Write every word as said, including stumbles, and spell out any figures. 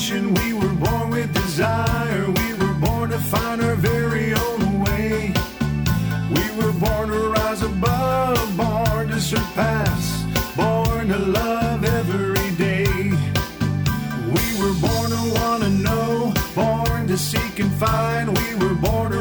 ambition, we were born with desire. We were born to find our very own way. We were born to rise above, born to surpass, born to love every day. We were born to want to know, born to seek and find. We were born to